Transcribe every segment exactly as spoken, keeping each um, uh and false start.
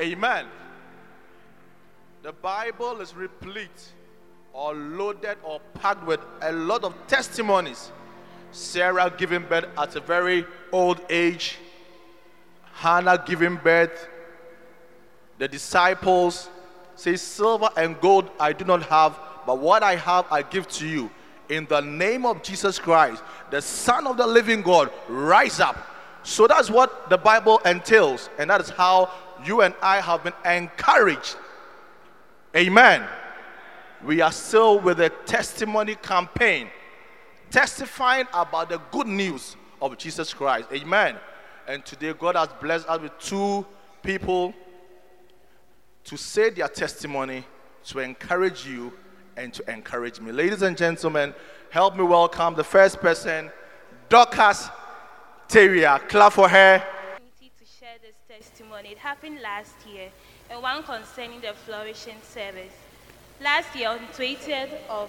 Amen. The Bible is replete or loaded or packed with a lot of testimonies. Sarah giving birth at a very old age. Hannah giving birth. The disciples say, silver and gold I do not have, but what I have I give to you. In the name of Jesus Christ, the Son of the living God, rise up. So that's what the Bible entails, and that is how you and I have been encouraged. Amen. We are still with a testimony campaign, testifying about the good news of Jesus Christ. Amen. And today God has blessed us with two people to say their testimony, to encourage you and to encourage me. Ladies and gentlemen, help me welcome the first person, Dorcas Teria. Clap for her. To share this testimony. It happened last year, and one concerning the flourishing service. Last year on twentieth of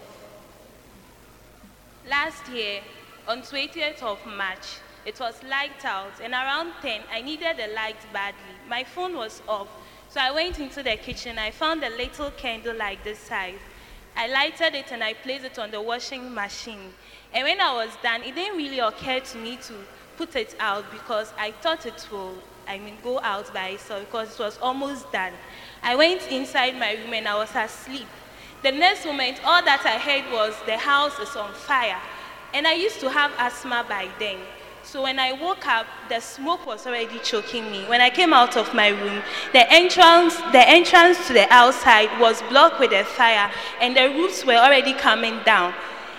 last year on twentieth of March, it was light out, and around ten, I needed the light badly. My phone was off, so I went into the kitchen. I found a little candle like this size. I lighted it and I placed it on the washing machine. And when I was done, it didn't really occur to me to put it out because I thought it will, I mean, go out by itself because it was almost done. I went inside my room and I was asleep. The next moment, all that I heard was the house is on fire. And I used to have asthma by then. So when I woke up, the smoke was already choking me. When I came out of my room, the entrance, the entrance to the outside was blocked with a fire, and the roofs were already coming down.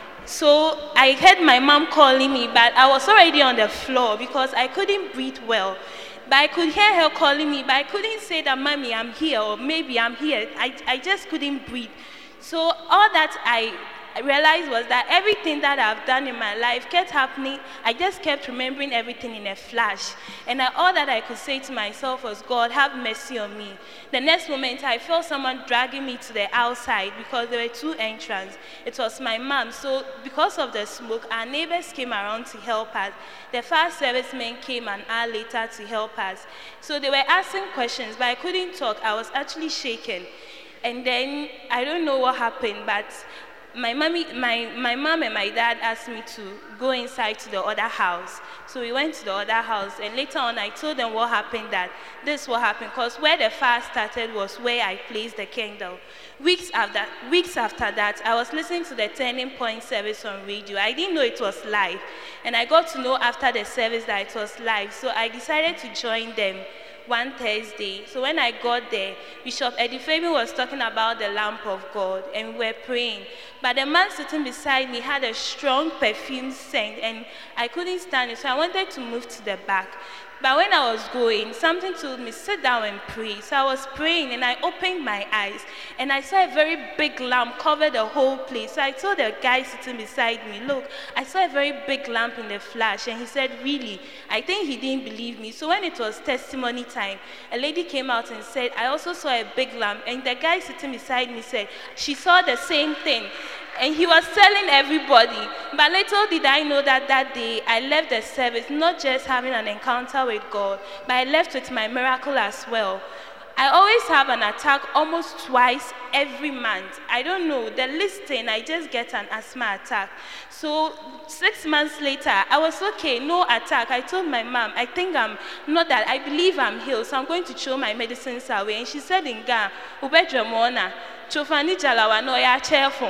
So I heard my mom calling me, but I was already on the floor because I couldn't breathe well. But I could hear her calling me, but I couldn't say that, Mommy, I'm here, or maybe I'm here. I, I just couldn't breathe. So all that I I realized was that everything that I've done in my life kept happening. I just kept remembering everything in a flash. And I, all that I could say to myself was, God, have mercy on me. The next moment, I felt someone dragging me to the outside because there were two entrances. It was my mom. So because of the smoke, our neighbors came around to help us. The fire servicemen came an hour later to help us. So they were asking questions, but I couldn't talk. I was actually shaken. And then, I don't know what happened, but My mommy, my, my mom and my dad asked me to go inside to the other house. So we went to the other house, and later on I told them what happened, that this what happened, because where the fire started was where I placed the candle. Weeks after, weeks after that, I was listening to the Turning Point service on radio. I didn't know it was live, and I got to know after the service that it was live, so I decided to join them one Thursday. So when I got there, Bishop Eddie Fabian was talking about the lamp of God, and we were praying. But the man sitting beside me had a strong perfume scent, and I couldn't stand it, so I wanted to move to the back. But when I was going, something told me, sit down and pray. So I was praying, and I opened my eyes, and I saw a very big lamp cover the whole place. So I told the guy sitting beside me, look, I saw a very big lamp in the flash. And he said, really? I think he didn't believe me. So when it was testimony time, a lady came out and said, I also saw a big lamp. And the guy sitting beside me said, she saw the same thing. And he was telling everybody. But little did I know that that day I left the service not just having an encounter with God, but I left with my miracle as well. I always have an attack almost twice every month. I don't know, the listing, I just get an asthma attack. So six months later, I was okay, no attack. I told my mom, I think I'm, not that, I believe I'm healed, so I'm going to throw my medicines away. And she said in Ghana, Ubedramona, Chofani Jalawa, no, you're careful.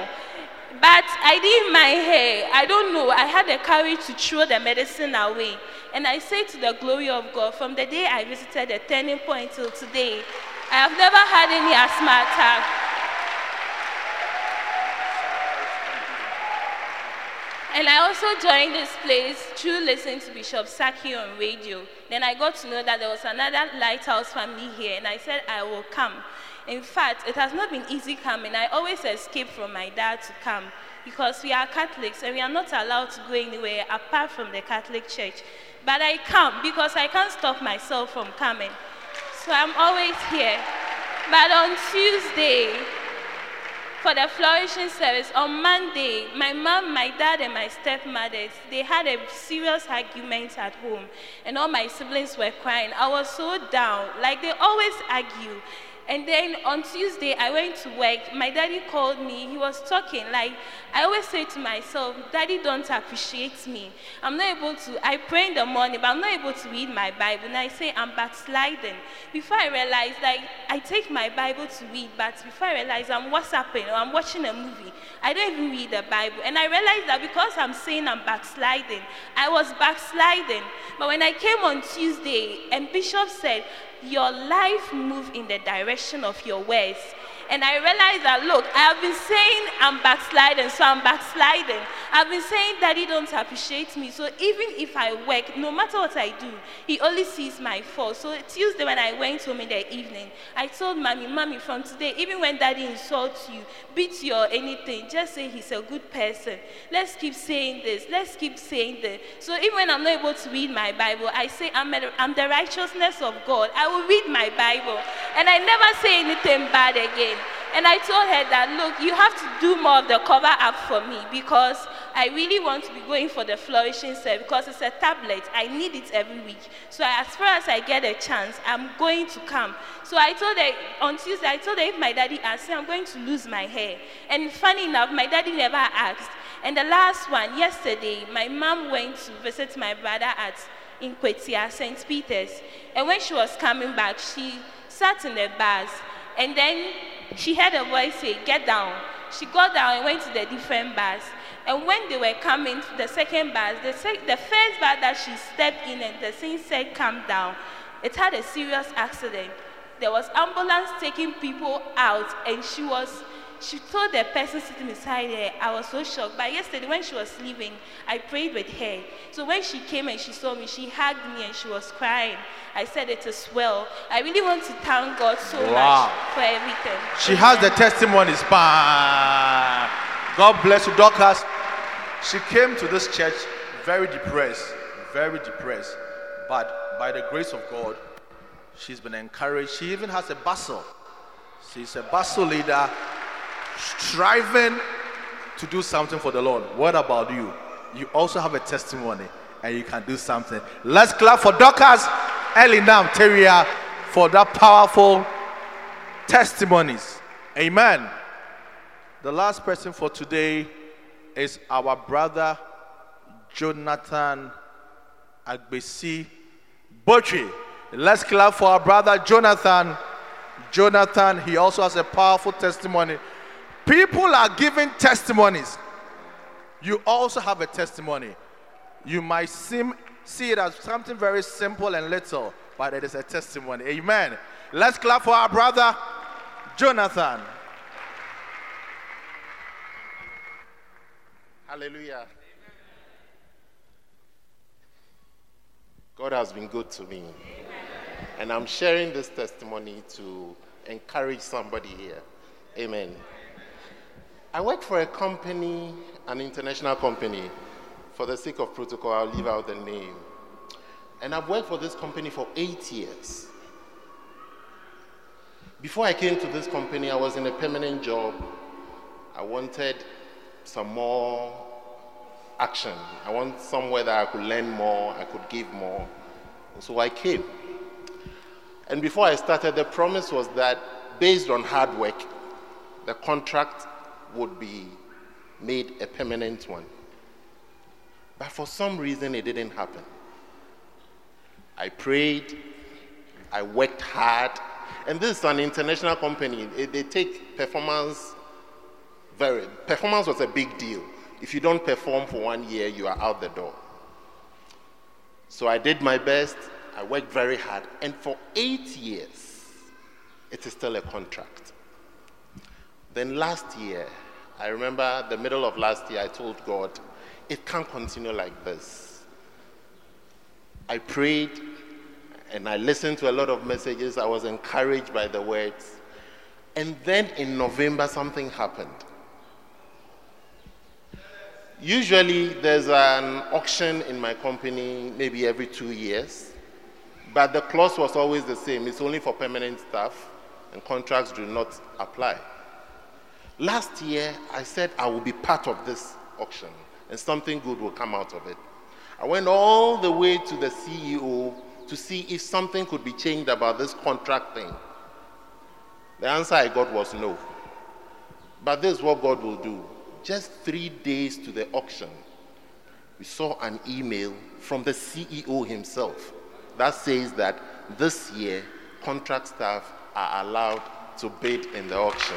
But I did my hair. I don't know. I had the courage to throw the medicine away. And I say to the glory of God, from the day I visited the Turning Point till today, I have never had any asthma attack. And I also joined this place through listening to Bishop Saki on radio. Then I got to know that there was another Lighthouse family here, and I said I will come. In fact, it has not been easy coming. I always escape from my dad to come because we are Catholics and we are not allowed to go anywhere apart from the Catholic Church. But I come because I can't stop myself from coming. So I'm always here. But on Tuesday, for the flourishing service, on Monday, my mom, my dad, and my stepmothers, they had a serious argument at home, and all my siblings were crying. I was so down, like they always argue. And then on Tuesday, I went to work. My daddy called me. He was talking. Like, I always say to myself, Daddy don't appreciate me. I'm not able to, I pray in the morning, but I'm not able to read my Bible. And I say, I'm backsliding. Before I realize, like, I take my Bible to read, but before I realize I'm WhatsApping or I'm watching a movie, I don't even read the Bible. And I realized that because I'm saying I'm backsliding, I was backsliding. But when I came on Tuesday, and Bishop said, your life move in the direction of your words. And I realized that, look, I have been saying I'm backsliding, so I'm backsliding. I've been saying Daddy don't appreciate me, so even if I work, no matter what I do, he only sees my fault. So Tuesday when I went home in the evening, I told Mommy, Mommy, from today, even when Daddy insults you, beats you or anything, just say he's a good person. Let's keep saying this. Let's keep saying this. So even when I'm not able to read my Bible, I say I'm, a, I'm the righteousness of God. I will read my Bible. And I never say anything bad again. And I told her that, look, you have to do more of the cover up for me because I really want to be going for the flourishing service because it's a tablet. I need it every week. So as far as I get a chance, I'm going to come. So I told her on Tuesday, I told her if my daddy asked me, I'm going to lose my hair. And funny enough, my daddy never asked. And the last one, yesterday, my mom went to visit my brother at in Kwetia, Saint Peter's. And when she was coming back, she sat in the bus. And then she heard a voice say, get down. She got down and went to the different bus. And when they were coming to the second bus, the, sec- the first bus that she stepped in and the thing said, come down, it had a serious accident. There was ambulance taking people out, and she was, she told the person sitting beside her, I was so shocked. But yesterday when she was leaving, I prayed with her. So when she came and she saw me, she hugged me and she was crying. I said it is well. I really want to thank God so Wow. much for everything. She has the testimonies. Bah. God bless you, Dorcas. She came to this church very depressed, very depressed. But by the grace of God, she's been encouraged. She even has a bustle. She's a bustle leader, striving to do something for the Lord. What about you? You also have a testimony and you can do something. Let's clap for Dorcas Elinam Teria for that powerful testimonies. Amen. The last person for today is our brother Jonathan Agbesi Botri. Let's clap for our brother Jonathan. Jonathan, he also has a powerful testimony. People are giving testimonies. You also have a testimony. You might seem see it as something very simple and little, but it is a testimony. Amen. Let's clap for our brother Jonathan. Hallelujah. God has been good to me. Amen. And I'm sharing this testimony to encourage somebody here. Amen. I work for a company, an international company. For the sake of protocol, I'll leave out the name. And I've worked for this company for eight years. Before I came to this company, I was in a permanent job. I wanted some more action. I want somewhere that I could learn more, I could give more. So I came. And before I started, the promise was that based on hard work, the contract would be made a permanent one. But for some reason, it didn't happen. I prayed, I worked hard, and this is an international company. They, they take performance very, performance was a big deal. If you don't perform for one year, you are out the door. So I did my best, I worked very hard, and for eight years, it is still a contract. Then last year, I remember the middle of last year, I told God, it can't continue like this. I prayed and I listened to a lot of messages. I was encouraged by the words. And then in November, something happened. Usually there's an auction in my company maybe every two years, but the clause was always the same. It's only for permanent staff and contracts do not apply. Last year, I said I will be part of this auction and something good will come out of it. I went all the way to the C E O to see if something could be changed about this contract thing. The answer I got was no. But this is what God will do. Just three days to the auction, we saw an email from the C E O himself that says that this year, contract staff are allowed to bid in the auction.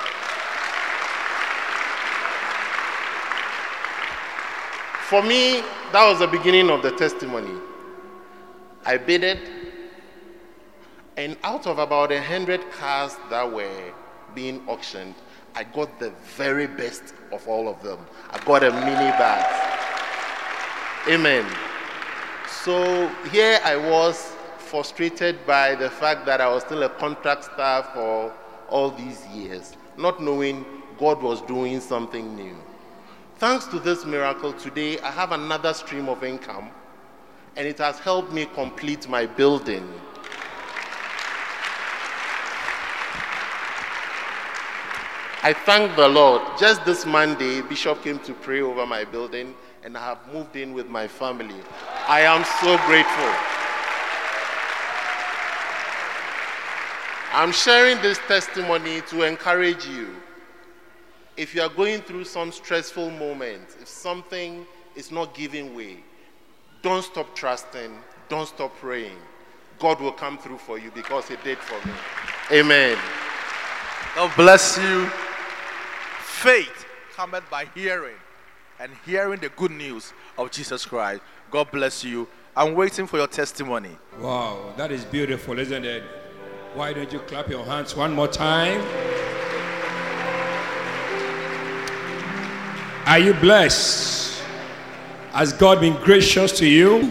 For me, that was the beginning of the testimony. I bidded, and out of about a hundred cars that were being auctioned, I got the very best of all of them. I got a minivan. Amen. So here I was, frustrated by the fact that I was still a contract staff for all these years, not knowing God was doing something new. Thanks to this miracle, today I have another stream of income, and it has helped me complete my building. I thank the Lord. Just this Monday, Bishop came to pray over my building, and I have moved in with my family. I am so grateful. I'm sharing this testimony to encourage you. If you are going through some stressful moment, if something is not giving way, don't stop trusting, don't stop praying. God will come through for you because he did for me. Amen. God bless you. Faith cometh by hearing, and hearing the good news of Jesus Christ. God bless you. I'm waiting for your testimony. Wow, that is beautiful, isn't it? Why don't you clap your hands one more time? Are you blessed? Has God been gracious to you?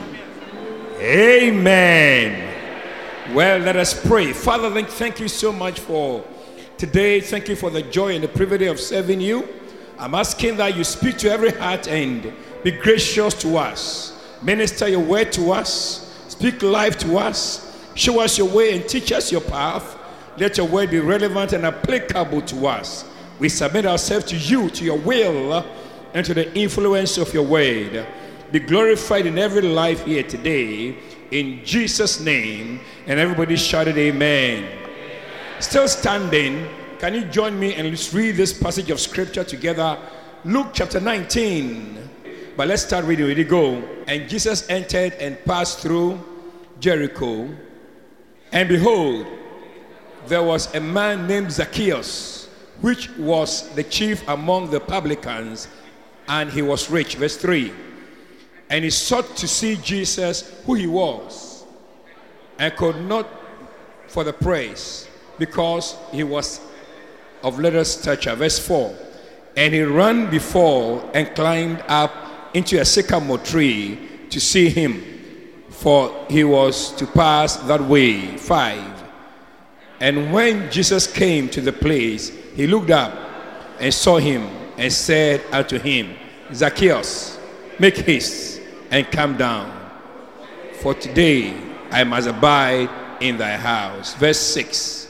Amen. Well, let us pray. Father, thank you so much for today. Thank you for the joy and the privilege of serving you. I'm asking that you speak to every heart and be gracious to us. Minister your word to us. Speak life to us. Show us your way and teach us your path. Let your word be relevant and applicable to us. We submit ourselves to you, to your will, and to the influence of your word. Be glorified in every life here today. In Jesus' name. And everybody shouted amen. Amen. Still standing, can you join me and let's read this passage of scripture together? Luke chapter nineteen. But let's start reading. Ready, go. And Jesus entered and passed through Jericho. And behold, there was a man named Zacchaeus, which was the chief among the publicans, and he was rich. Verse three. And he sought to see Jesus, who he was, and could not for the praise, because he was of little stature. Verse four. And he ran before and climbed up into a sycamore tree to see him, for he was to pass that way. Five. And when Jesus came to the place, he looked up and saw him and said unto him, Zacchaeus, make haste and come down, for today I must abide in thy house. Verse six.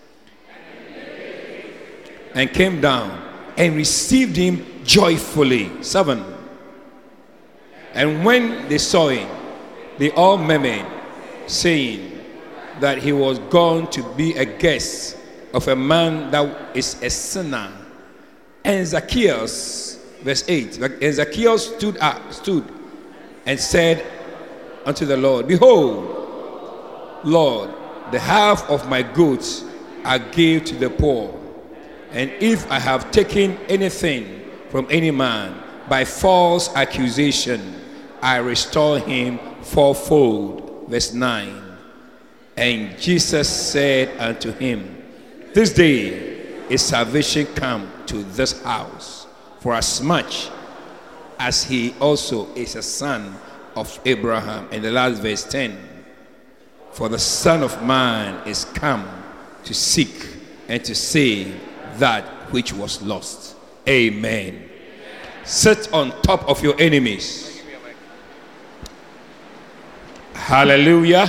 And came down and received him joyfully. Seven. And when they saw him, they all murmured, saying that he was gone to be a guest of a man that is a sinner. And Zacchaeus, verse eight, and Zacchaeus stood up, stood and said unto the Lord, Behold, Lord, the half of my goods I gave to the poor. And if I have taken anything from any man by false accusation, I restore him fourfold. Verse nine. And Jesus said unto him, This day is salvation come to this house, for as much as he also is a son of Abraham. And the last verse ten. For the Son of Man is come to seek and to save that which was lost. Amen. Sit on top of your enemies. Hallelujah.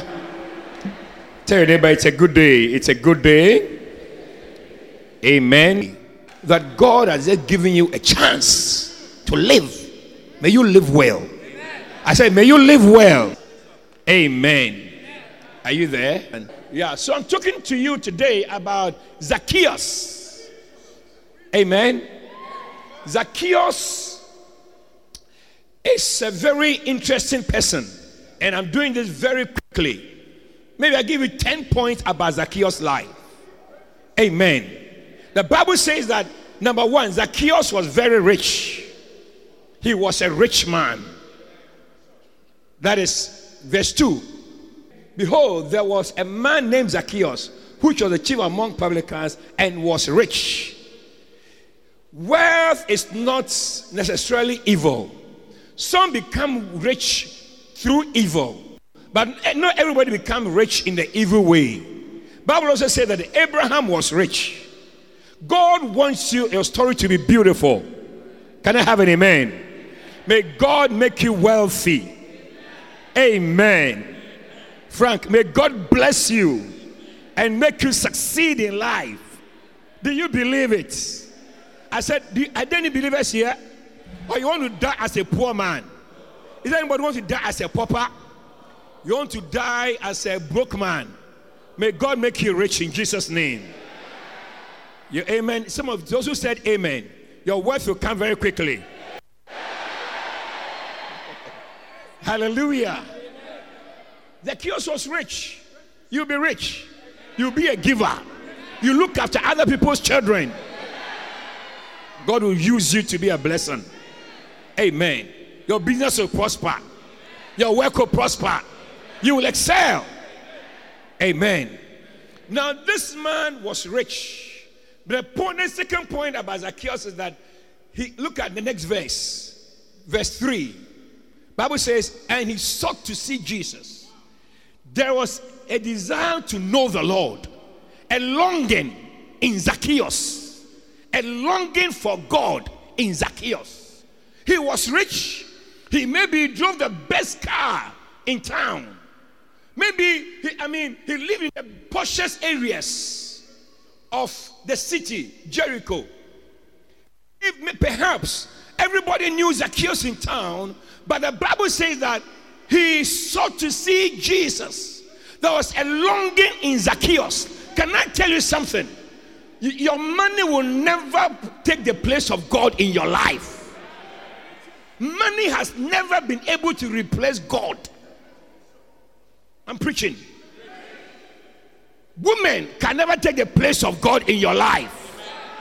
Tell your neighbor it's a good day. It's a good day. Amen. that God has just given you a chance to live. May you live well. Amen. I said, may you live well. Amen. Amen. Are you there? Yeah, so I'm talking to you today about Zacchaeus. Amen. Zacchaeus is a very interesting person, and I'm doing this very quickly. Maybe I give you ten points about Zacchaeus' life. Amen. The Bible says that, number one, Zacchaeus was very rich. He was a rich man. That is verse two. Behold, there was a man named Zacchaeus, which was the chief among publicans and was rich. Wealth is not necessarily evil. Some become rich through evil, but not everybody becomes rich in the evil way. Bible also said that Abraham was rich. God wants you, your story to be beautiful. Can I have an amen? May God make you wealthy. Amen. Frank, may God bless you and make you succeed in life. Do you believe it? I said, do you, are there any believers here? Or you want to die as a poor man? Is there anybody want to die as a pauper? You want to die as a broke man? May God make you rich in Jesus' name. You amen. Some of those who said amen, your wealth will come very quickly. Hallelujah. Zacchaeus was rich. You'll be rich. You'll be a giver. You look after other people's children. God will use you to be a blessing. Amen. Your business will prosper. Your work will prosper. You will excel. Amen. Now this man was rich. The point, the second point about Zacchaeus is that he, look at the next verse. Verse three. Bible says, and he sought to see Jesus. There was a desire to know the Lord. A longing in Zacchaeus. A longing for God in Zacchaeus. He was rich. He maybe drove the best car in town. Maybe, he, I mean, he lived in the poshest areas of the city, Jericho. If, perhaps everybody knew Zacchaeus in town, but the Bible says that he sought to see Jesus. There was a longing in Zacchaeus. Can I tell you something? Your money will never take the place of God in your life. Money has never been able to replace God. I'm preaching. Women can never take the place of God in your life.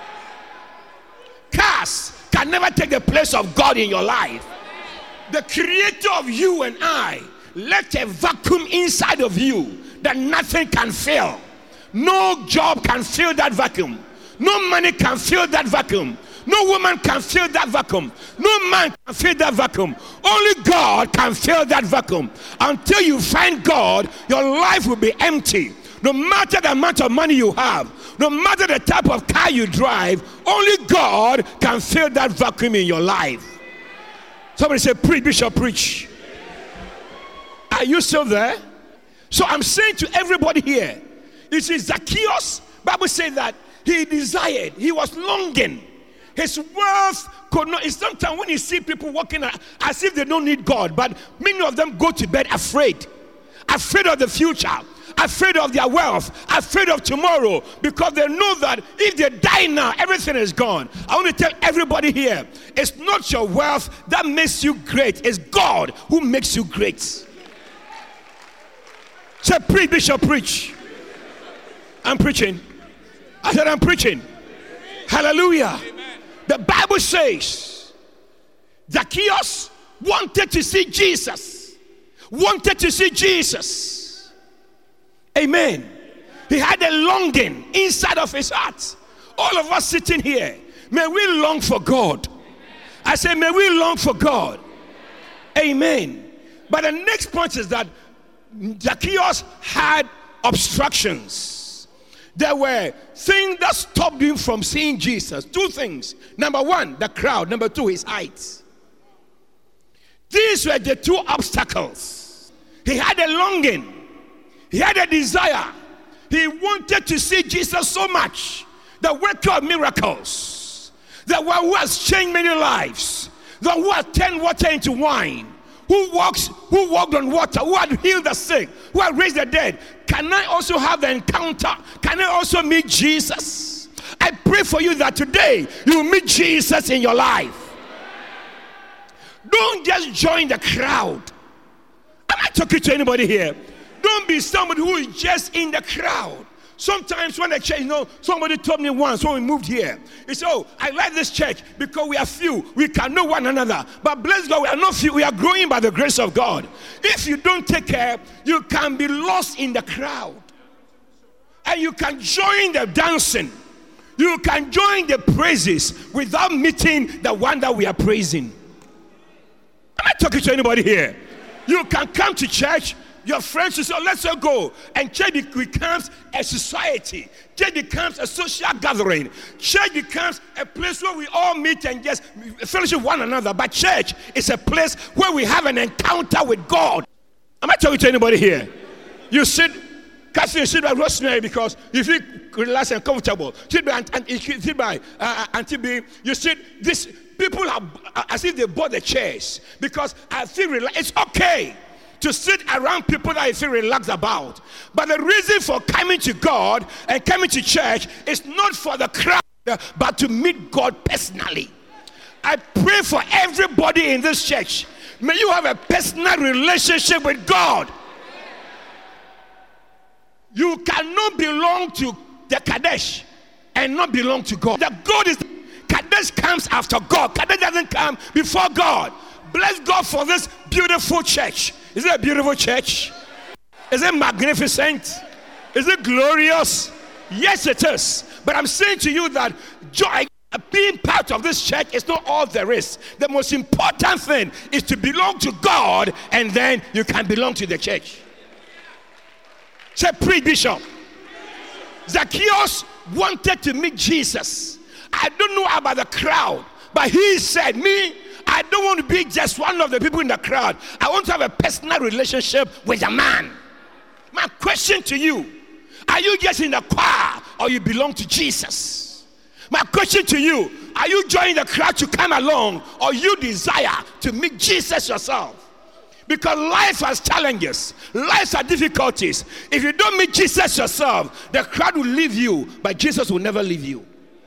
Cars can never take the place of God in your life. The creator of you and I left a vacuum inside of you that nothing can fill. No job can fill that vacuum. No money can fill that vacuum. No woman can fill that vacuum. No man can fill that vacuum. Only God can fill that vacuum. Until you find God, your life will be empty. No matter the amount of money you have, no matter the type of car you drive, only God can fill that vacuum in your life. Somebody say, preach, Bishop, preach. Are you still there? So I'm saying to everybody here, you see, Zacchaeus, Bible says that he desired, he was longing. His wealth could not. It's sometimes when you see people walking as if they don't need God, but many of them go to bed afraid, afraid of the future, afraid of their wealth, afraid of tomorrow, because they know that if they die now, everything is gone. I want to tell everybody here, it's not your wealth that makes you great, it's God who makes you great. Say, preach, Bishop, preach. I'm preaching. I said, I'm preaching. Hallelujah. The Bible says Zacchaeus wanted to see Jesus. Wanted to see Jesus. Amen. He had a longing inside of his heart. All of us sitting here, may we long for God. I say, may we long for God. Amen. But the next point is that Zacchaeus had obstructions. There were things that stopped him from seeing Jesus. Two things. Number one, the crowd. Number two, his height. These were the two obstacles. He had a longing. He had a desire. He wanted to see Jesus so much. The worker of miracles. The one who has changed many lives. The one who has turned water into wine. Who walks, who walked on water, who had healed the sick, who had raised the dead. Can I also have the encounter? Can I also meet Jesus? I pray for you that today you meet Jesus in your life. Don't just join the crowd. Am I talking to anybody here? Don't be somebody who is just in the crowd. Sometimes when the church, you know, somebody told me once when we moved here, he said, oh, I like this church because we are few. We can know one another. But bless God, we are not few. We are growing by the grace of God. If you don't take care, you can be lost in the crowd. And you can join the dancing. You can join the praises without meeting the one that we are praising. Am I talking to anybody here? You can come to church. Your friends will say, oh, let's all go. And church becomes a society. Church becomes a social gathering. Church becomes a place where we all meet and just fellowship one another. But church is a place where we have an encounter with God. Am I talking to anybody here? You sit, Catherine, sit by Rosemary because you feel relaxed and comfortable. Sit by, and, and, sit by uh, Auntie B. You sit, this, people are uh, as if they bought the chairs because I feel relaxed. It's okay to sit around people that you feel relaxed about. But the reason for coming to God and coming to church is not for the crowd, but to meet God personally. I pray for everybody in this church. May you have a personal relationship with God. You cannot belong to the Kadesh and not belong to God. The God is, Kadesh comes after God. Kadesh doesn't come before God. Bless God for this beautiful church. Is it a beautiful church? Is it magnificent? Is it glorious? Yes, it is. But I'm saying to you that joy, being part of this church is not all there is. The most important thing is to belong to God, and then you can belong to the church. Say, pre-bishop. Zacchaeus wanted to meet Jesus. I don't know about the crowd, but he said, me, I don't want to be just one of the people in the crowd. I want to have a personal relationship with a man. My question to you, are you just in the choir or you belong to Jesus? My question to you, are you joining the crowd to come along or you desire to meet Jesus yourself? Because life has challenges. Life has difficulties. If you don't meet Jesus yourself, the crowd will leave you, but Jesus will never leave you.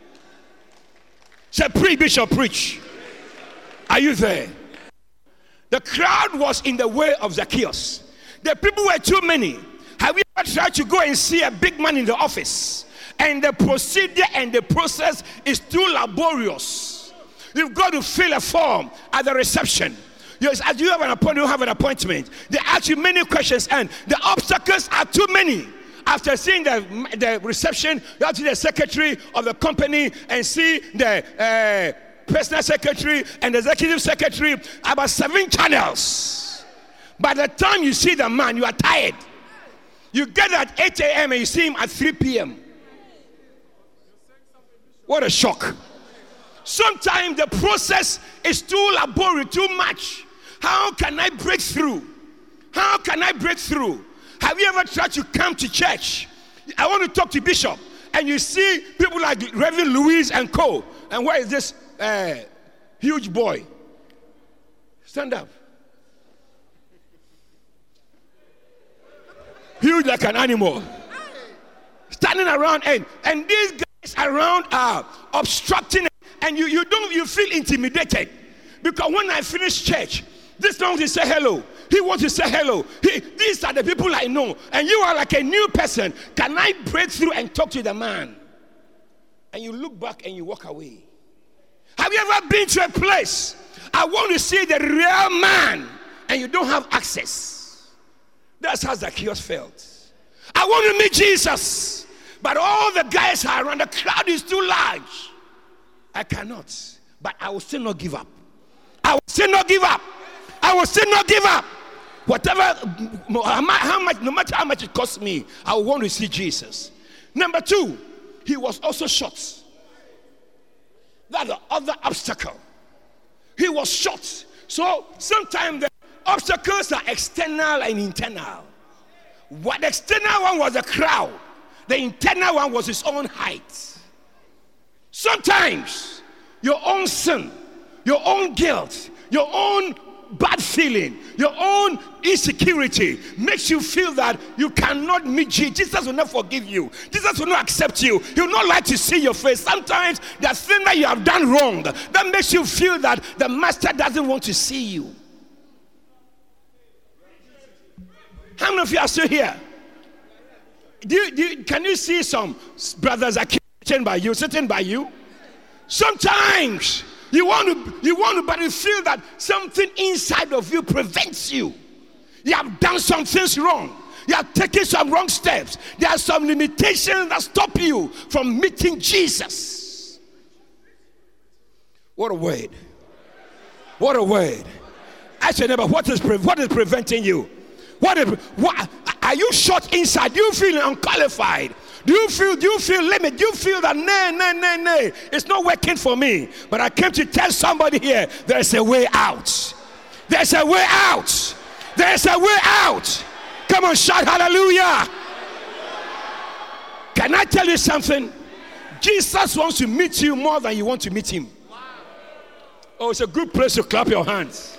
Say, pre-bishop, preach. Are you there? The crowd was in the way of Zacchaeus. The people were too many. Have you ever tried to go and see a big man in the office? And the procedure and the process is too laborious. You've got to fill a form at the reception. Yes, as you have an appointment, you have an appointment. They ask you many questions and the obstacles are too many. After seeing the, the reception, you have to see the secretary of the company and see the uh, personal secretary and the executive secretary, about seven channels. By the time you see the man, you are tired. You get at eight a.m. and you see him at three p.m. What a shock. Sometimes the process is too laborious, too much. How can I break through? How can I break through? Have you ever tried to come to church? I want to talk to Bishop. And you see people like Reverend Louise and co. And where is this uh, huge boy? Stand up. Huge like an animal. Standing around and, and these guys around are obstructing. And you, you don't you feel intimidated. Because when I finish church, this one wants to say hello. He wants to say hello. He, these are the people I know. And you are like a new person. Can I break through and talk to the man? And you look back and you walk away. Have you ever been to a place? I want to see the real man. And you don't have access. That's how Zacchaeus felt. I want to meet Jesus. But all the guys are around. The crowd is too large. I cannot. But I will still not give up. I will still not give up. I will still not give up. Whatever, how much, no matter how much it costs me, I want to see Jesus. Number two, he was also short. That's the other obstacle. He was short. So sometimes the obstacles are external and internal. What the external one was the crowd. The internal one was his own height. Sometimes your own sin, your own guilt, your own bad feeling, your own insecurity makes you feel that you cannot meet Jesus. Jesus will not forgive you. Jesus will not accept you. He will not like to see your face. Sometimes there's thing that you have done wrong that makes you feel that the master doesn't want to see you. How many of you are still here? Do you, do you, can you see some brothers are sitting by you, sitting by you? Sometimes you want to, you want to, but you feel that something inside of you prevents you. You have done some things wrong. You have taken some wrong steps. There are some limitations that stop you from meeting Jesus. What a word! What a word! Ask your neighbor, what is pre- what is preventing you? What, is, what are you short inside? Do you feel unqualified? Do you feel, do you feel limited? Do you feel that, nay, nay, nay, nay, it's not working for me? But I came to tell somebody here, there's a way out. There's a way out. There's a way out. Come on, shout hallelujah. Can I tell you something? Jesus wants to meet you more than you want to meet him. Oh, it's a good place to clap your hands.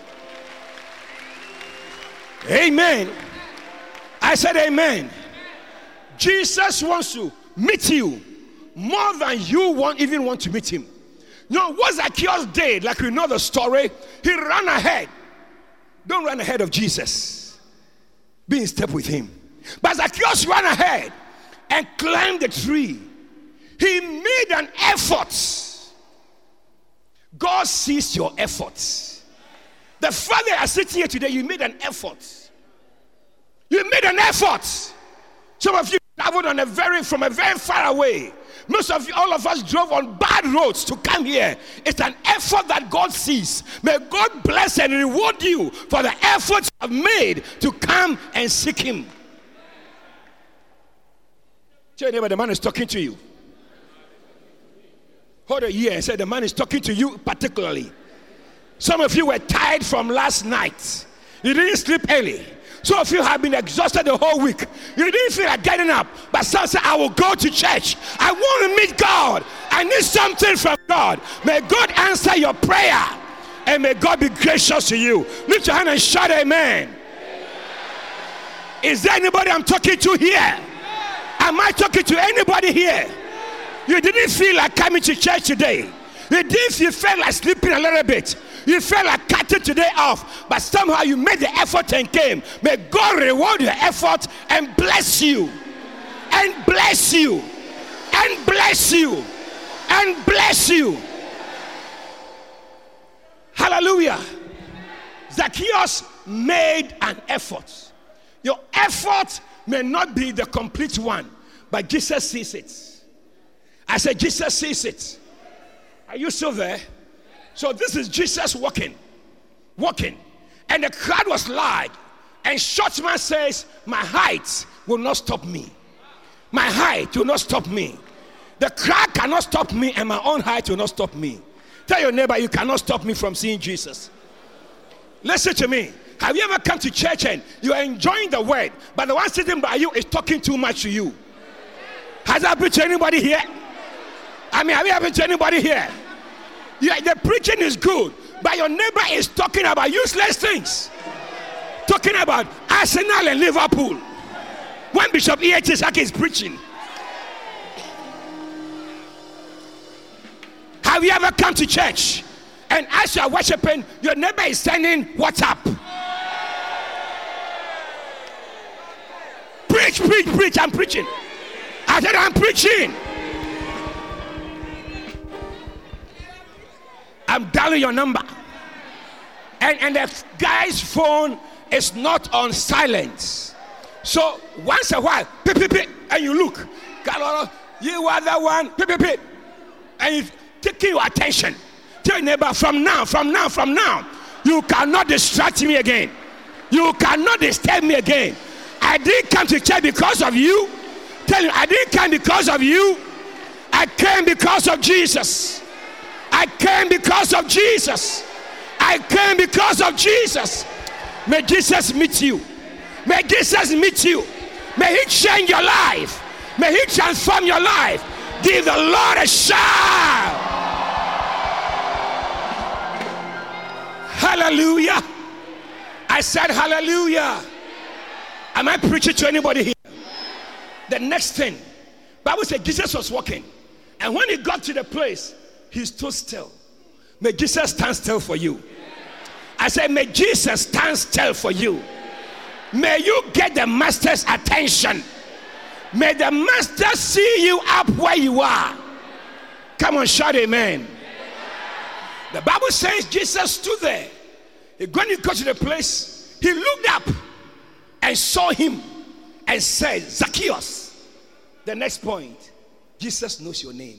Amen. I said amen. Jesus wants to meet you more than you want, even want to meet him. You know what Zacchaeus did? Like we know the story. He ran ahead. Don't run ahead of Jesus. Be in step with him. But Zacchaeus ran ahead and climbed the tree. He made an effort. God sees your efforts. The fact that you are sitting here today, you made an effort. You made an effort. Some of you traveled on a very from a very far away. Most of you, all of us drove on bad roads to come here. It's an effort that God sees. May God bless and reward you for the efforts you have made to come and seek him. Tell your neighbor, the man is talking to you. Hold a ear and say, the man is talking to you particularly. Some of you were tired from last night. You didn't sleep early. Some of you have been exhausted the whole week. You didn't feel like getting up. But some say, I will go to church. I want to meet God. I need something from God. May God answer your prayer. And may God be gracious to you. Lift your hand and shout amen. Amen. Is there anybody I'm talking to here? Am I talking to anybody here? You didn't feel like coming to church today. You didn't you felt like sleeping a little bit. You felt like cutting today off, but somehow you made the effort and came. May God reward your effort and bless you, and bless you, and bless you, and bless you. Hallelujah. Zacchaeus made an effort. Your effort may not be the complete one, but Jesus sees it. I said, Jesus sees it. Are you still there? So this is Jesus walking, walking, and the crowd was loud. And short man says, my height will not stop me. My height will not stop me. The crowd cannot stop me, and my own height will not stop me. Tell your neighbor, you cannot stop me from seeing Jesus. Listen to me. Have you ever come to church and you are enjoying the word, but the one sitting by you is talking too much to you? Has that happened to anybody here? I mean, have you happened to anybody here? Yeah, the preaching is good, but your neighbor is talking about useless things. Talking about Arsenal and Liverpool. When Bishop E H Isaac is preaching. Have you ever come to church and as you are worshiping, your neighbor is sending WhatsApp? Preach, preach, preach, I'm preaching. I said I'm preaching. I'm dialing your number. And, and the guy's phone is not on silence. So once a while, pip, pip, pip, and you look. God, you are the one, pip, pip, pip, and you taking your attention. Tell your neighbor, from now, from now, from now, you cannot distract me again. You cannot disturb me again. I didn't come to church because of you. Tell you, I didn't come because of you. I came because of Jesus. I came because of Jesus. I came because of Jesus. May Jesus meet you. May Jesus meet you. May he change your life. May he transform your life. Give the Lord a shout. Hallelujah. I said hallelujah. Am I preaching to anybody here? The next thing, Bible said Jesus was walking, and when he got to the place, he stood still. May Jesus stand still for you. I said, may Jesus stand still for you. May you get the master's attention. May the master see you up where you are. Come on, shout amen. The Bible says Jesus stood there. When he got to the place, he looked up and saw him and said, Zacchaeus. The next point, Jesus knows your name.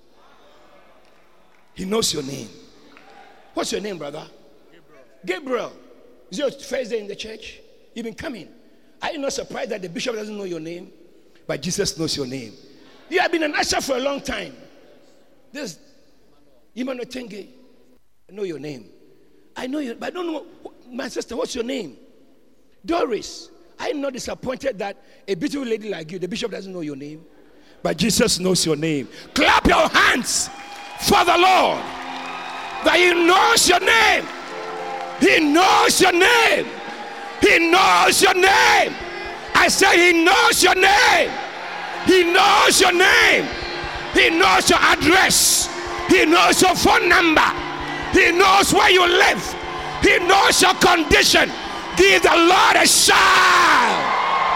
He knows your name. What's your name, brother? Gabriel. Gabriel. Is your first day in the church? You've been coming. Are you not surprised that the bishop doesn't know your name? But Jesus knows your name. You have been an usher for a long time. This Emmanuel Tenge, I know your name. I know you, but I don't know. My sister, what's your name? Doris. I'm not disappointed that a beautiful lady like you, the bishop doesn't know your name. But Jesus knows your name. Clap your hands for the Lord. That he knows your name. He knows your name. He knows your name. I said he knows your name. He knows your name. He knows your address. He knows your phone number. He knows where you live. He knows your condition. Give the Lord a shout.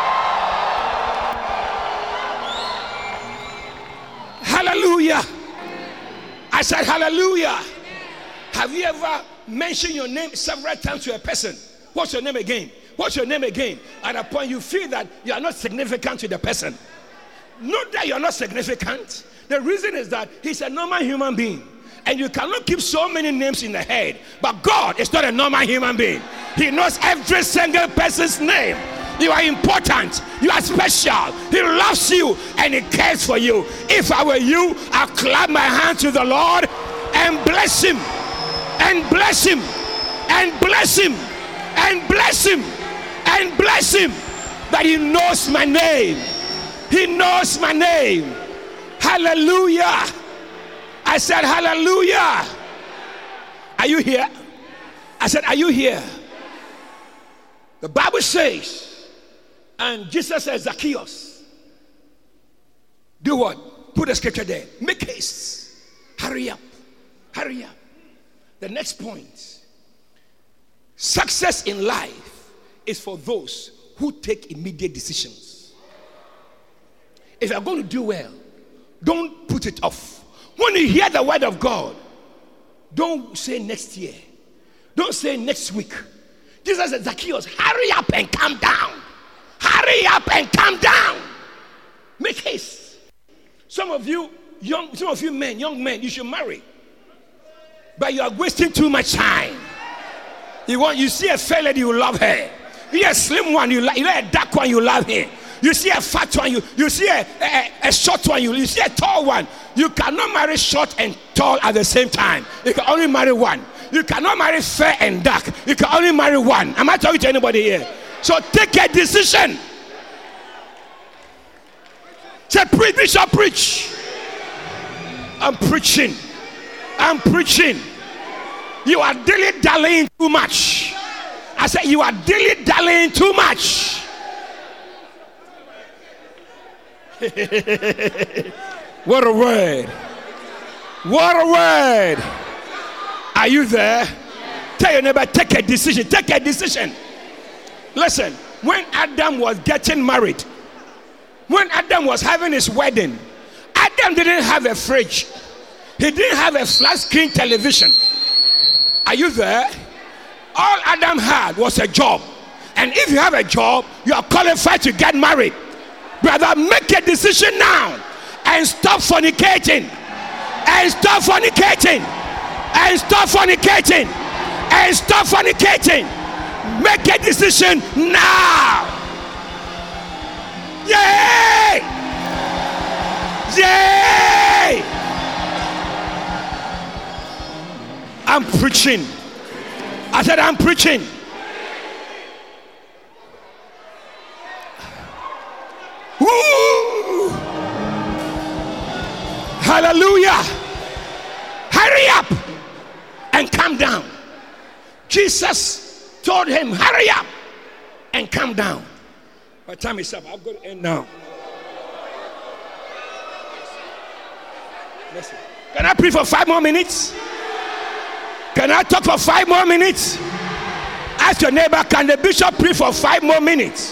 Hallelujah. I said hallelujah. Have you ever mentioned your name several times to a person? What's your name again? What's your name again? At a point you feel that you are not significant to the person. Not that you are not significant. The reason is that he's a normal human being. And you cannot keep so many names in the head. But God is not a normal human being. He knows every single person's name. You are important. You are special. He loves you and he cares for you. If I were you, I'd clap my hand to the Lord and bless him. And bless him. And bless him. And bless him. And bless him. That he knows my name. He knows my name. Hallelujah. I said hallelujah. Are you here? I said, are you here? The Bible says, and Jesus says, Zacchaeus, do what? Put a scripture there. Make haste. Hurry up. Hurry up. The next point. Success in life is for those who take immediate decisions. If you're going to do well, don't put it off. When you hear the word of God, don't say next year. Don't say next week. Jesus said, Zacchaeus, hurry up and come down. Hurry up and come down. Make haste. Some of you, young, some of you men, young men, you should marry. But you are wasting too much time. You want, you see a fair lady, you love her. You see a slim one, you like, you like a dark one, you love her. You see a fat one, you, you see a, a, a short one, you, you see a tall one. You cannot marry short and tall at the same time. You can only marry one. You cannot marry fair and dark. You can only marry one. Am I talking to anybody here? So take a decision. Say, preach, bishop, preach. I'm preaching. I'm preaching. You are dilly-dallying too much. I said, you are dilly-dallying too much. What a word. What a word. Are you there? Tell your neighbor, take a decision. Take a decision. Listen, when Adam was getting married, when Adam was having his wedding, Adam didn't have a fridge. He didn't have a flat screen television. Are you there? All Adam had was a job. And if you have a job, you are qualified to get married. Brother, make a decision now and stop fornicating. And stop fornicating. And stop fornicating. And stop fornicating. Make a decision now. Yay! Yay! I'm preaching. I said I'm preaching. Woo! Hallelujah. Hurry up and come down. Jesus told him, hurry up and come down. My time is up. I've got to end now. Listen. Can I pray for five more minutes? Can I talk for five more minutes? Ask your neighbor, can the bishop pray for five more minutes?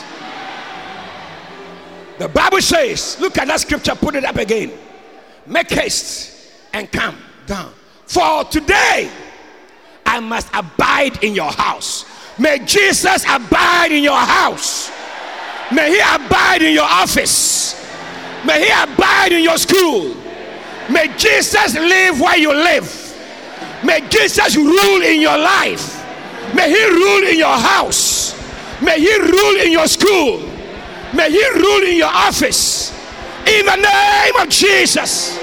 The Bible says, look at that scripture, put it up again. Make haste and come down. For today, I must abide in your house. May Jesus abide in your house. May he abide in your office. May he abide in your school. May Jesus live where you live. May Jesus rule in your life. May he rule in your house. May he rule in your school. May he rule in your office. In the name of Jesus.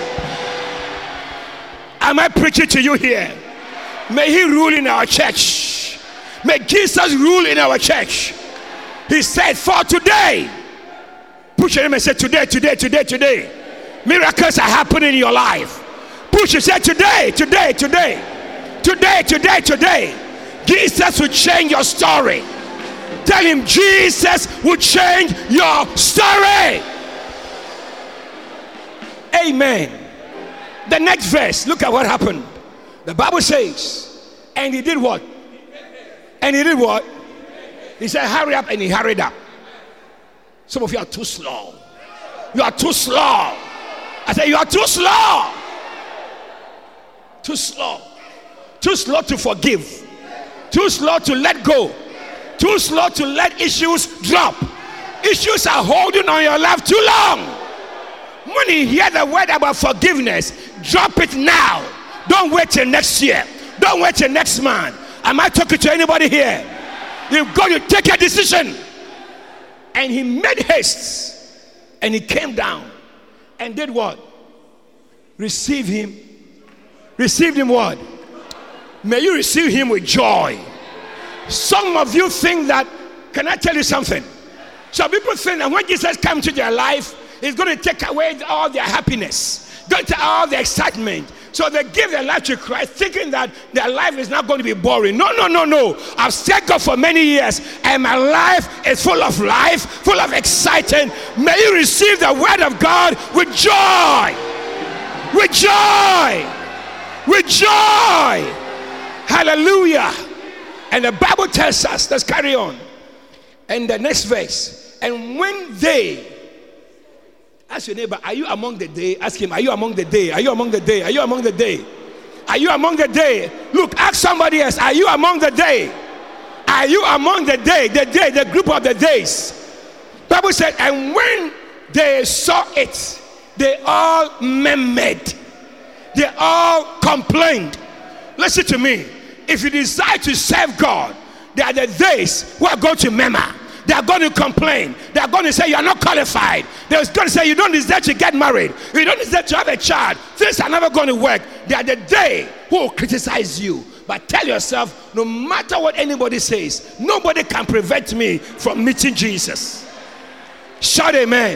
Am I preaching to you here? May he rule in our church. May Jesus rule in our church. He said, for today. Push him and say, today, today, today, today. Miracles are happening in your life. Push and say, today, today, today. Today, today, today. Jesus will change your story. Tell him Jesus will change your story. Amen. The next verse, look at what happened. The Bible says, and he did what? And he did what? He said, hurry up, and he hurried up. Some of you are too slow. You are too slow. I said, you are too slow. Too slow. Too slow to forgive. Too slow to let go. Too slow to let issues drop. Issues are holding on your life too long. When you hear the word about forgiveness, drop it now. Don't wait till next year. Don't wait till next month. Am I talking to anybody here? You've got to take a decision. And he made haste. And he came down. And did what? Receive him. Received him what? May you receive him with joy. Some of you think that, can I tell you something? Some people think that when Jesus comes to their life, he's going to take away all their happiness, going to all their excitement. So they give their life to Christ, thinking that their life is not going to be boring. No, no, no, no. I've served God for many years, and my life is full of life, full of excitement. May you receive the word of God with joy. With joy. With joy. Hallelujah. And the Bible tells us, let's carry on. And the next verse, and when they, ask your neighbor, are you among the day? Ask him, are you among the day? Are you among the day? Are you among the day? Are you among the day? Look, ask somebody else, are you among the day? Are you among the day? The day, the group of the days. Bible said, and when they saw it, they all murmured. They all complained. Listen to me. If you desire to serve God, there are the days who are going to murmur. They are going to complain. They are going to say you are not qualified. They are going to say you don't deserve to get married. You don't deserve to have a child. Things are never going to work. They are the day who will criticize you. But tell yourself, no matter what anybody says, nobody can prevent me from meeting Jesus. Shout amen.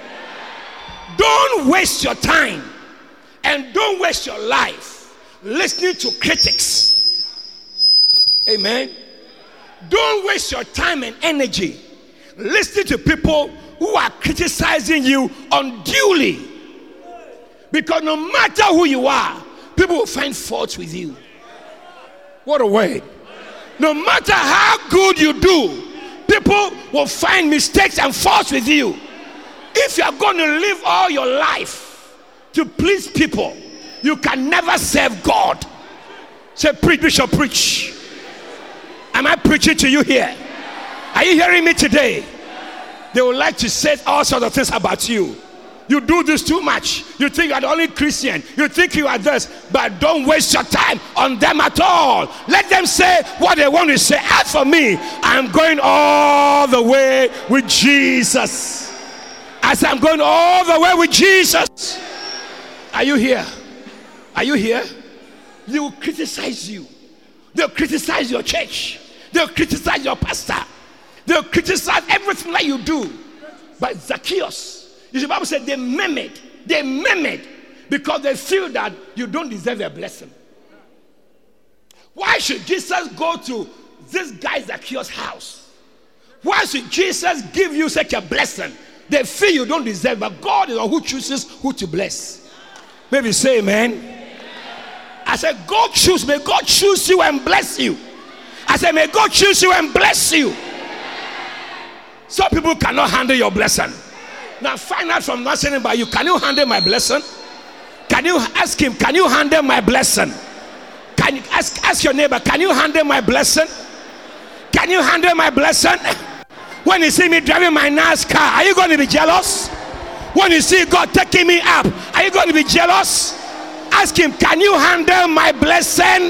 Don't waste your time and don't waste your life listening to critics. Amen. Don't waste your time and energy listening to people who are criticizing you unduly. Because no matter who you are, people will find fault with you. What a word. No matter how good you do, people will find mistakes and faults with you. If you are going to live all your life to please people, you can never serve God. Say, preach, Bishop, preach. Am I preaching to you here? Are you hearing me today? They would like to say all sorts of things about you. You do this too much. You think you are the only Christian. You think you are this. But don't waste your time on them at all. Let them say what they want to say. As for me, I'm going all the way with Jesus. As I'm going all the way with Jesus. Are you here? Are you here? They will criticize you. They'll criticize your church. They'll criticize your pastor. They'll criticize everything that you do. But Zacchaeus, the Bible said they murmured. They murmured because they feel that you don't deserve a blessing. Why should Jesus go to this guy Zacchaeus' house? Why should Jesus give you such a blessing? They feel you don't deserve, but God is the one who chooses who to bless. Maybe say amen. I said, God choose. May God choose you and bless you. I said, may God choose you and bless you. Some people cannot handle your blessing. Now find out from nothing about you. Can you handle my blessing? Can you ask him, can you handle my blessing? Can you ask, ask your neighbor, can you handle my blessing? Can you handle my blessing? When you see me driving my nice car, are you going to be jealous? When you see God taking me up, are you going to be jealous? Ask him, can you handle my blessing?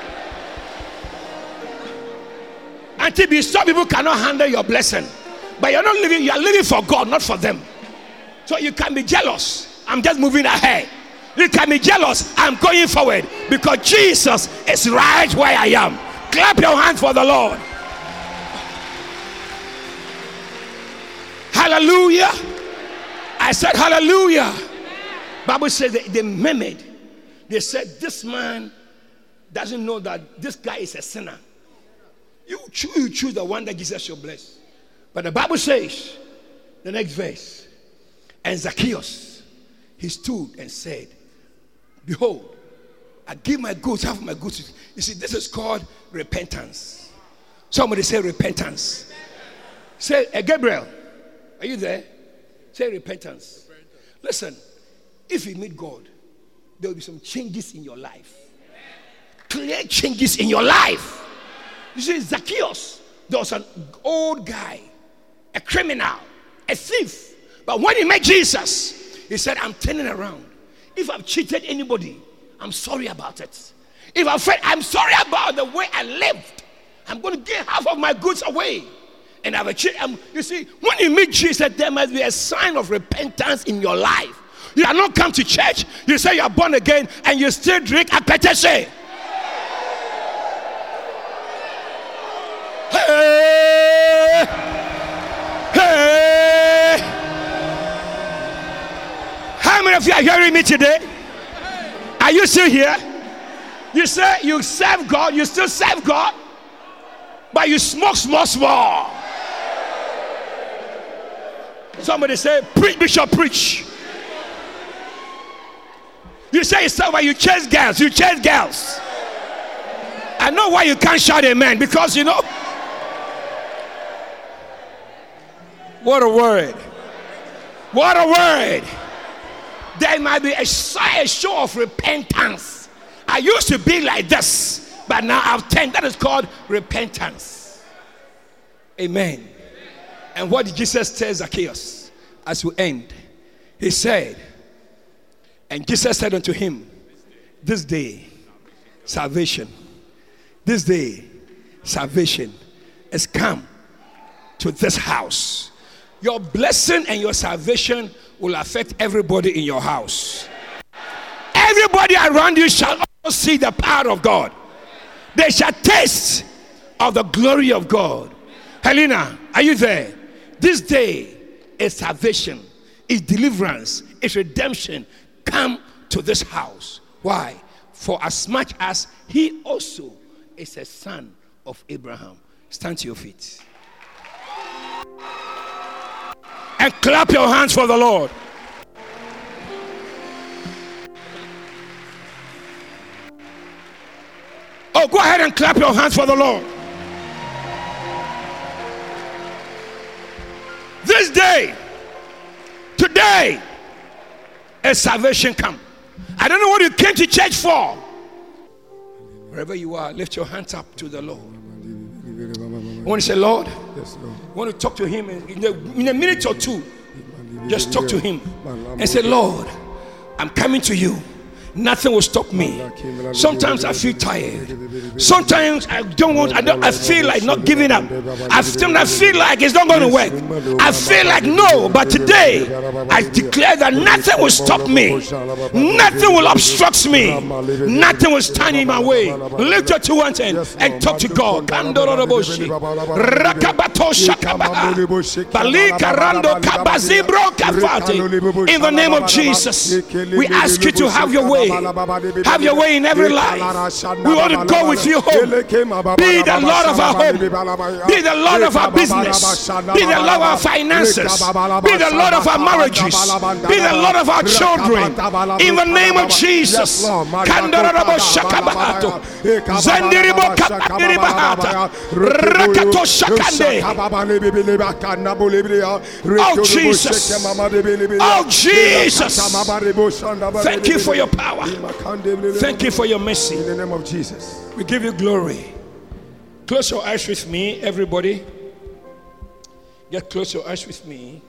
Until some people cannot handle your blessing. But you're not living, you're living for God, not for them. So you can be jealous. I'm just moving ahead. You can be jealous. I'm going forward. Because Jesus is right where I am. Clap your hands for the Lord. Hallelujah. I said hallelujah. Bible says they, they murmured. They said this man doesn't know that this guy is a sinner. You choose, you choose the one that Jesus should bless. But the Bible says, the next verse, and Zacchaeus, he stood and said, behold, I give my goods, half of my goods. You see, this is called repentance. Somebody say repentance. Say, uh, Gabriel, are you there? Say repentance. repentance. Listen, if you meet God, there will be some changes in your life. Clear changes in your life. You see, Zacchaeus, there was an old guy, a criminal, a thief. But when he met Jesus, he said, I'm turning around. If I've cheated anybody, I'm sorry about it. If I've said, I'm sorry about the way I lived, I'm going to give half of my goods away. And I've achieved. Um, you see, when you meet Jesus, there must be a sign of repentance in your life. You are not come to church, you say you are born again, and you still drink akpetese. Hey, hey. How many of you are hearing me today? Are you still here? You say you serve God, you still serve God, but you smoke small, small. Somebody say, preach, Bishop, preach. You say it's so, but you chase girls, you chase girls. I know why you can't shout amen, because you know. What a word. What a word. There might be a, a show of repentance. I used to be like this, but now I've turned. That is called repentance. Amen. And what did Jesus tell Zacchaeus as we end? He said, and Jesus said unto him, this day, salvation, this day, salvation has come to this house. Your blessing and your salvation will affect everybody in your house. Everybody around you shall also see the power of God. They shall taste of the glory of God. Helena, are you there? This day is salvation, is deliverance, is redemption. Come to this house. Why? For as much as he also is a son of Abraham. Stand to your feet. And clap your hands for the Lord. Oh, go ahead and clap your hands for the Lord. This day, today, a salvation come. I don't know what you came to church for. Wherever you are, lift your hands up to the Lord. I want to say, Lord, yes, Lord. I want to talk to him in a, in a minute or two. Just talk to him and say, Lord, I'm coming to you. Nothing will stop me. Sometimes I feel tired. Sometimes I don't want, I, don't, I feel like not giving up. I feel, I feel like it's not going to work. I feel like no, but today I declare that nothing will stop me. Nothing will obstruct me. Nothing will stand in my way. Lift your two hands and, and talk to God. In the name of Jesus, we ask you to have your way way. Have your way in every life. We want to go with you home. Be the Lord of our home. Be the Lord of our business. Be the Lord of our finances. Be the Lord of our marriages. Be the Lord of our children. In the name of Jesus. Kandarabo shakabahato. Zendiribo kapadiribahata. Rakato shakande. Oh Jesus. Oh Jesus. Thank you for your power. Thank you for your mercy. In the name of Jesus. We give you glory. Close your eyes with me, everybody. Get close your eyes with me.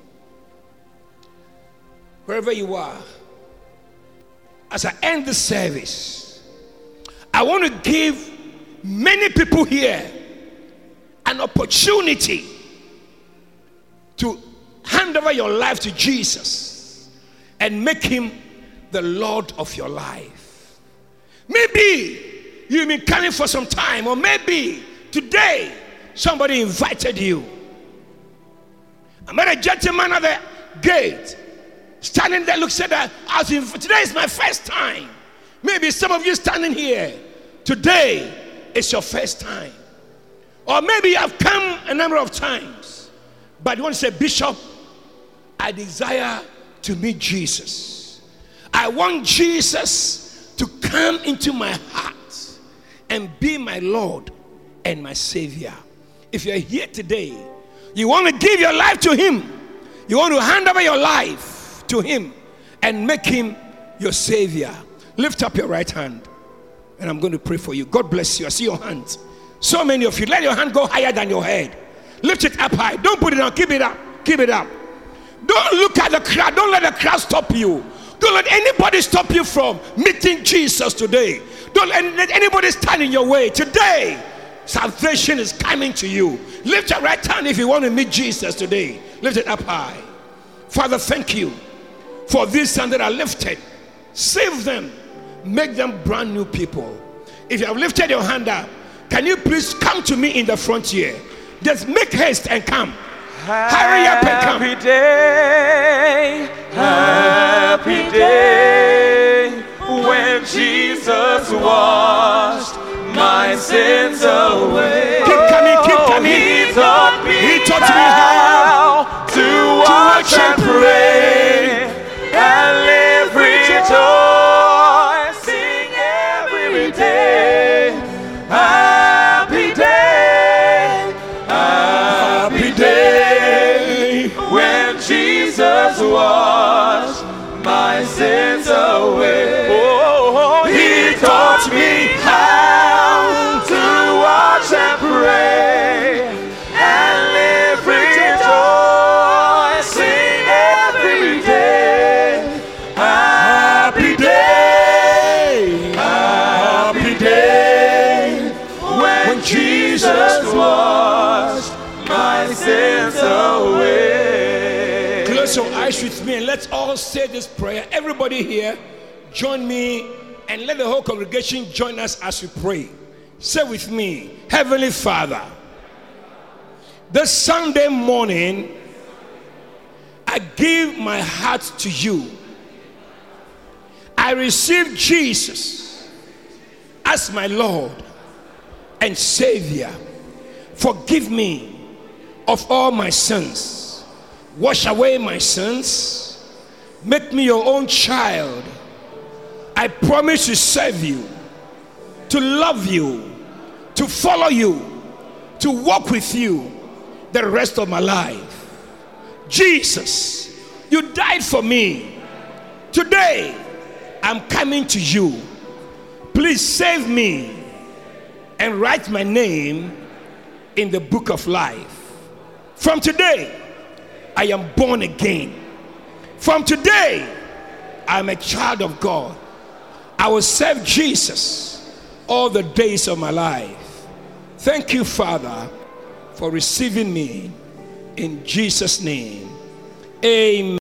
Wherever you are. As I end the service, I want to give many people here an opportunity to hand over your life to Jesus and make him the Lord of your life. Maybe you've been coming for some time, or maybe today somebody invited you. I met a gentleman at the gate, standing there, looked at that. I was in, today is my first time. Maybe some of you standing here, today is your first time. Or maybe you have come a number of times, but you want to say, Bishop, I desire to meet Jesus. I want Jesus to come into my heart and be my Lord and my Savior. If you're here today, you want to give your life to him. You want to hand over your life to him and make him your Savior. Lift up your right hand and I'm going to pray for you. God bless you. I see your hands. So many of you. Let your hand go higher than your head. Lift it up high. Don't put it down. Keep it up. Keep it up. Don't look at the crowd. Don't let the crowd stop you. Don't let anybody stop you from meeting Jesus today. Don't let anybody stand in your way. Today, salvation is coming to you. Lift your right hand if you want to meet Jesus today. Lift it up high. Father, thank you for these hands that are lifted. Save them. Make them brand new people. If you have lifted your hand up, can you please come to me in the front here? Just make haste and come. Hurry up and come. Happy day, happy day, when Jesus washed my sins away. Keep coming, keep coming. He taught me, he taught me how to watch and pray and live rejoicing every day. Happy day, happy day, when Jesus washed my sins away. Oh, he taught me how to watch and pray and live rejoicing every day. Happy day, happy day, when Jesus washed my sins away. Close your eyes with me and let's all say this prayer. Everybody here, join me and let the whole congregation join us as we pray. Say with me, Heavenly Father, this Sunday morning, I give my heart to you. I receive Jesus as my Lord and Savior. Forgive me of all my sins. Wash away my sins. Make me your own child. I promise to serve you, to love you, to follow you, to walk with you the rest of my life. Jesus, you died for me. Today, I'm coming to you. Please save me and write my name in the book of life. From today, I am born again. From today, I'm a child of God. I will serve Jesus all the days of my life. Thank you, Father, for receiving me in Jesus' name. Amen.